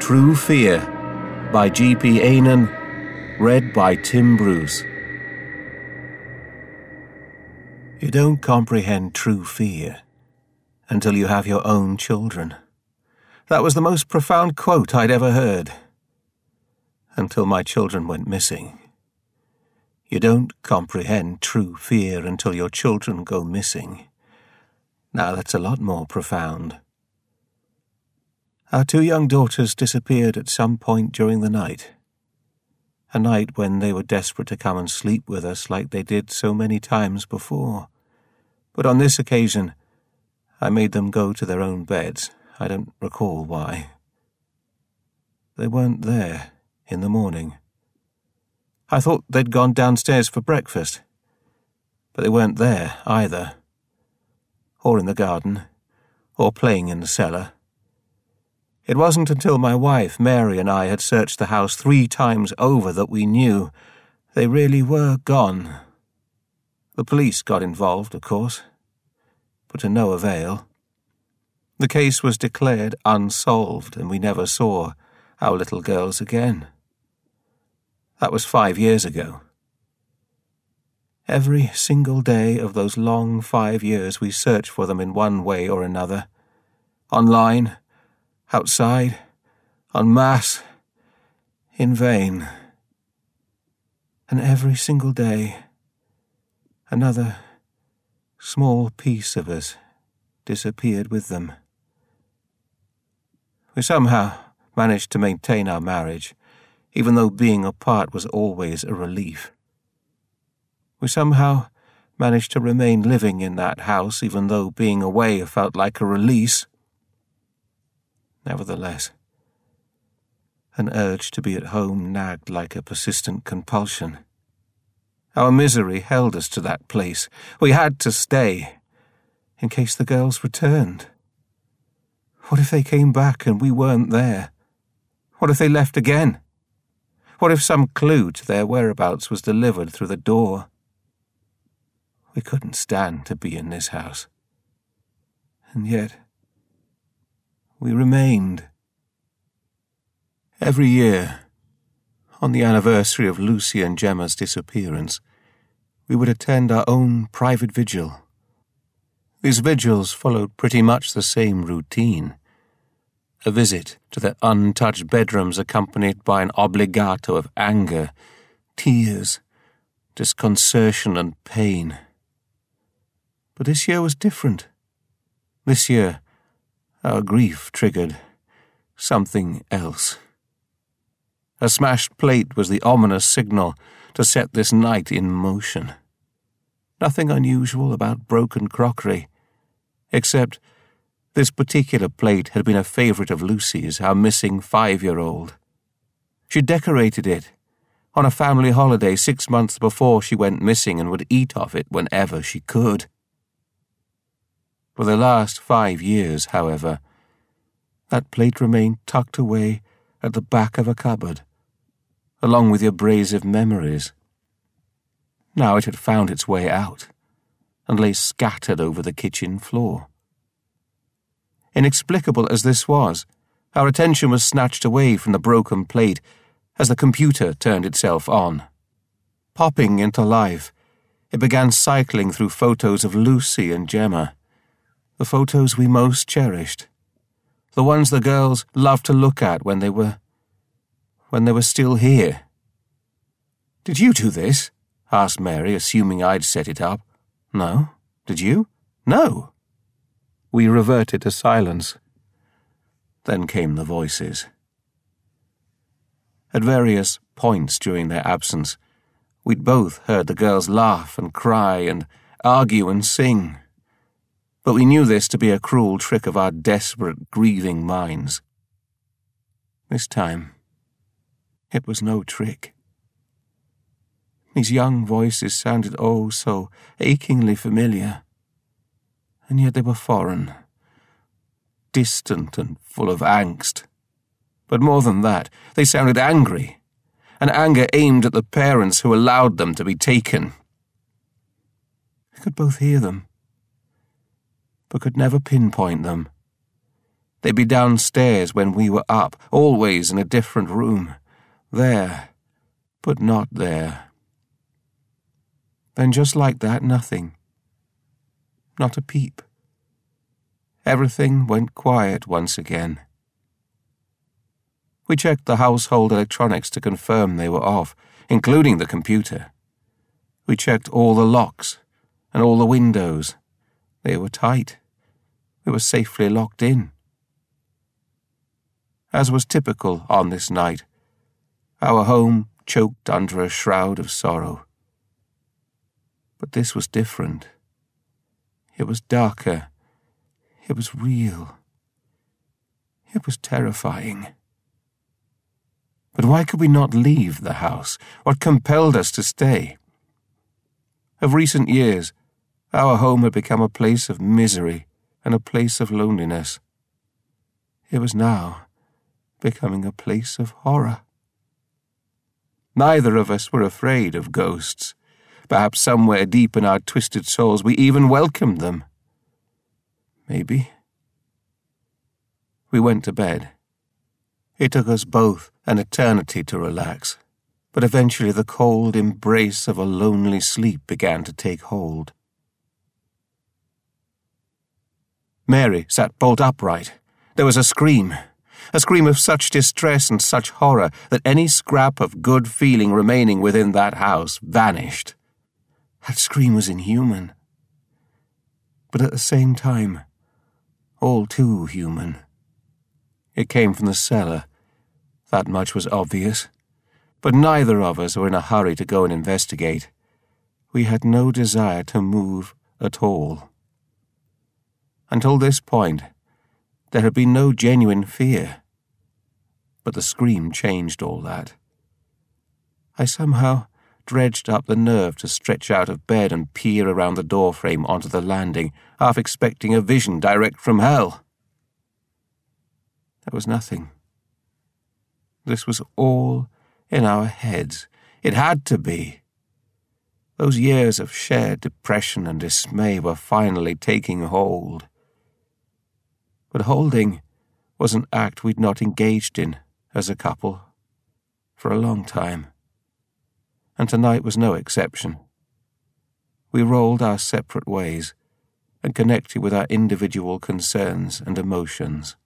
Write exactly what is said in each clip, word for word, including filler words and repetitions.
True Fear by G P Ainan, read by Tim Bruce. You don't comprehend true fear until you have your own children. That was the most profound quote I'd ever heard. Until my children went missing. You don't comprehend true fear until your children go missing. Now that's a lot more profound. Our two young daughters disappeared at some point during the night. A night when they were desperate to come and sleep with us like they did so many times before. But on this occasion, I made them go to their own beds. I don't recall why. They weren't there in the morning. I thought they'd gone downstairs for breakfast, but they weren't there either. Or in the garden, or playing in the cellar. It wasn't until my wife, Mary, and I had searched the house three times over that we knew they really were gone. The police got involved, of course, but to no avail. The case was declared unsolved, and we never saw our little girls again. That was five years ago. Every single day of those long five years we searched for them in one way or another. Online, outside, en masse, in vain. And every single day, another small piece of us disappeared with them. We somehow managed to maintain our marriage, even though being apart was always a relief. We somehow managed to remain living in that house, even though being away felt like a release. Nevertheless, an urge to be at home nagged like a persistent compulsion. Our misery held us to that place. We had to stay, in case the girls returned. What if they came back and we weren't there? What if they left again? What if some clue to their whereabouts was delivered through the door? We couldn't stand to be in this house. And yet, we remained. Every year, on the anniversary of Lucy and Gemma's disappearance, we would attend our own private vigil. These vigils followed pretty much the same routine. A visit to their untouched bedrooms accompanied by an obligato of anger, tears, disconcertion and pain. But this year was different. This year, our grief triggered something else. A smashed plate was the ominous signal to set this night in motion. Nothing unusual about broken crockery, except this particular plate had been a favourite of Lucy's, our missing five-year-old. She decorated it on a family holiday six months before she went missing and would eat off it whenever she could. For the last five years, however, that plate remained tucked away at the back of a cupboard, along with the abrasive memories. Now it had found its way out, and lay scattered over the kitchen floor. Inexplicable as this was, our attention was snatched away from the broken plate as the computer turned itself on. Popping into life, it began cycling through photos of Lucy and Gemma, the photos we most cherished, the ones the girls loved to look at when they were, when they were still here. "Did you do this?" asked Mary, assuming I'd set it up. "No. Did you?" "No." We reverted to silence. Then came the voices. At various points during their absence, we'd both heard the girls laugh and cry and argue and sing. But we knew this to be a cruel trick of our desperate, grieving minds. This time, it was no trick. These young voices sounded oh so achingly familiar. And yet they were foreign, distant and full of angst. But more than that, they sounded angry, an anger aimed at the parents who allowed them to be taken. I could both hear them, but could never pinpoint them. They'd be downstairs when we were up, always in a different room. There, but not there. Then just like that, nothing. Not a peep. Everything went quiet once again. We checked the household electronics to confirm they were off, including the computer. We checked all the locks and all the windows. They were tight. We were safely locked in. As was typical on this night, our home choked under a shroud of sorrow. But this was different. It was darker. It was real. It was terrifying. But why could we not leave the house? What compelled us to stay? Of recent years, our home had become a place of misery and a place of loneliness. It was now becoming a place of horror. Neither of us were afraid of ghosts. Perhaps somewhere deep in our twisted souls we even welcomed them. Maybe. We went to bed. It took us both an eternity to relax, but eventually the cold embrace of a lonely sleep began to take hold. Mary sat bolt upright. There was a scream, a scream of such distress and such horror that any scrap of good feeling remaining within that house vanished. That scream was inhuman, but at the same time, all too human. It came from the cellar. That much was obvious, but neither of us were in a hurry to go and investigate. We had no desire to move at all. Until this point, there had been no genuine fear, but the scream changed all that. I somehow dredged up the nerve to stretch out of bed and peer around the doorframe onto the landing, half expecting a vision direct from hell. There was nothing. This was all in our heads. It had to be. Those years of shared depression and dismay were finally taking hold. But holding was an act we'd not engaged in as a couple for a long time. And tonight was no exception. We rolled our separate ways and connected with our individual concerns and emotions.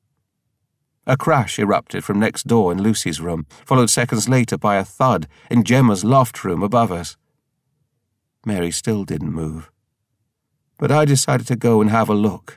A crash erupted from next door in Lucy's room, followed seconds later by a thud in Gemma's loft room above us. Mary still didn't move, but I decided to go and have a look.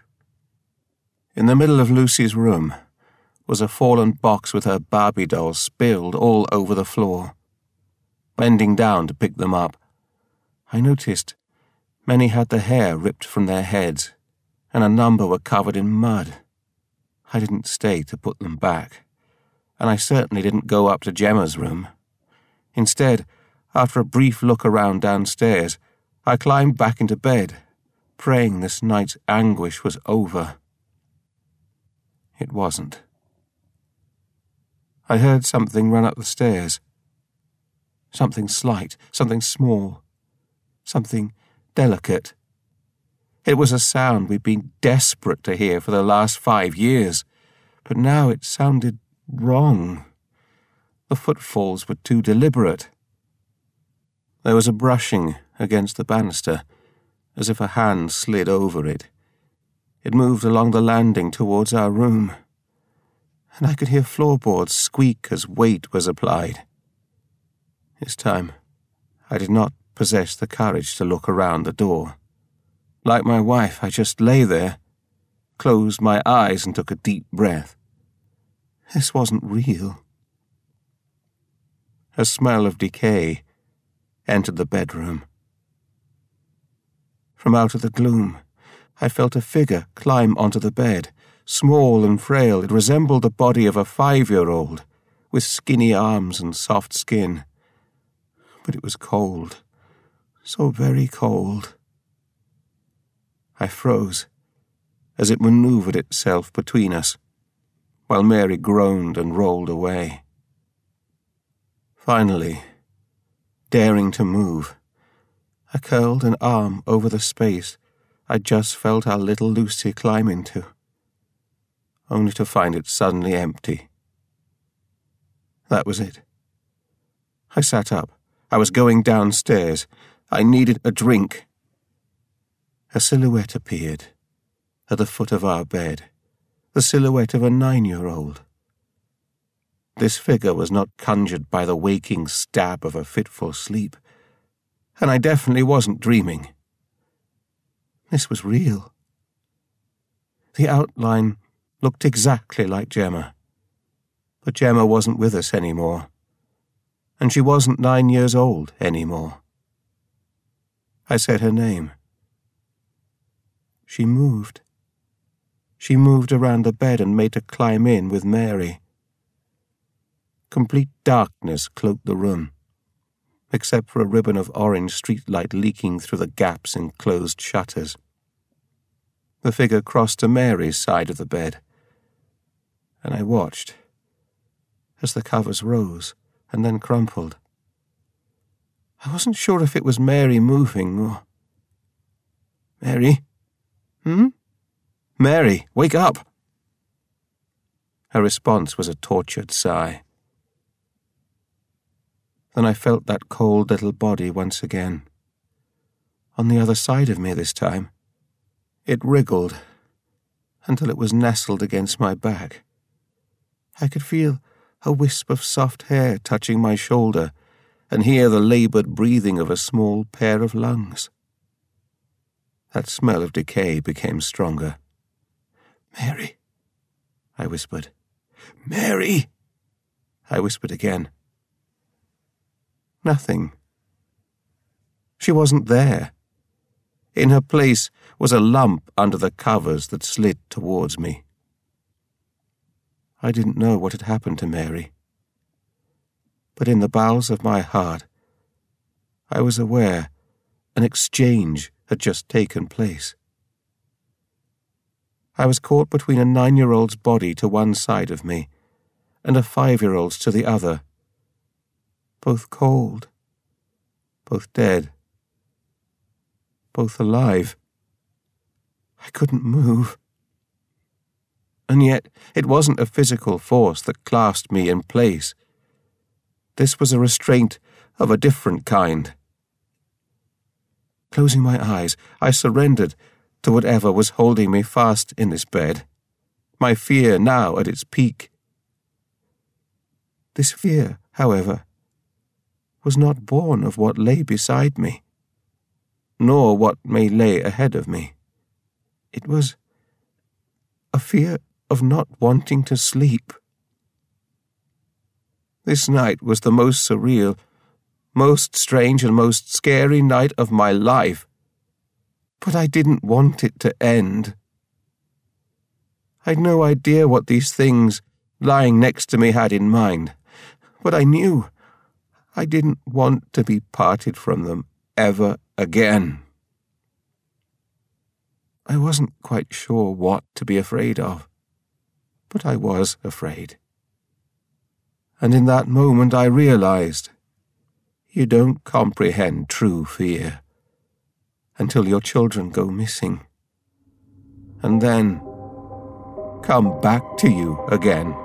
In the middle of Lucy's room was a fallen box with her Barbie dolls spilled all over the floor. Bending down to pick them up, I noticed many had the hair ripped from their heads, and a number were covered in mud. I didn't stay to put them back, and I certainly didn't go up to Gemma's room. Instead, after a brief look around downstairs, I climbed back into bed, praying this night's anguish was over. It wasn't. I heard something run up the stairs. Something slight, something small, something delicate. It was a sound we'd been desperate to hear for the last five years, but now it sounded wrong. The footfalls were too deliberate. There was a brushing against the banister, as if a hand slid over it. It moved along the landing towards our room, and I could hear floorboards squeak as weight was applied. This time, I did not possess the courage to look around the door. Like my wife, I just lay there, closed my eyes and took a deep breath. This wasn't real. A smell of decay entered the bedroom. From out of the gloom, I felt a figure climb onto the bed. Small and frail, it resembled the body of a five-year-old, with skinny arms and soft skin. But it was cold, so very cold. I froze as it maneuvered itself between us, while Mary groaned and rolled away. Finally, daring to move, I curled an arm over the space I'd just felt our little Lucy climb into. only to find it suddenly empty. That was it. I sat up. I was going downstairs. I needed a drink. A silhouette appeared at the foot of our bed, the silhouette of a nine-year-old. This figure was not conjured by the waking stab of a fitful sleep, and I definitely wasn't dreaming. This was real. The outline looked exactly like Gemma, but Gemma wasn't with us anymore, and she wasn't nine years old anymore. I said her name. She moved. She moved around the bed and made to climb in with Mary. Complete darkness cloaked the room, except for a ribbon of orange streetlight leaking through the gaps in closed shutters. The figure crossed to Mary's side of the bed, and I watched as the covers rose and then crumpled. I wasn't sure if it was Mary moving or... Mary? Hmm? Mary, wake up! Her response was a tortured sigh. Then I felt that cold little body once again. On the other side of me this time. It wriggled until it was nestled against my back. I could feel a wisp of soft hair touching my shoulder and hear the laboured breathing of a small pair of lungs. That smell of decay became stronger. "Mary," I whispered. "Mary!" I whispered again. Nothing. She wasn't there. In her place was a lump under the covers that slid towards me. I didn't know what had happened to Mary, but in the bowels of my heart, I was aware an exchange had just taken place. I was caught between a nine-year-old's body to one side of me and a five-year-old's to the other, both cold, both dead, both alive. I couldn't move. And yet it wasn't a physical force that clasped me in place. This was a restraint of a different kind. Closing my eyes, I surrendered to whatever was holding me fast in this bed, my fear now at its peak. This fear, however, was not born of what lay beside me, nor what may lay ahead of me. It was a fear of not wanting to sleep. This night was the most surreal, most strange and most scary night of my life, but I didn't want it to end. I'd no idea what these things lying next to me had in mind, but I knew I didn't want to be parted from them ever again. I wasn't quite sure what to be afraid of, but I was afraid. And in that moment I realized you don't comprehend true fear until your children go missing, and then come back to you again.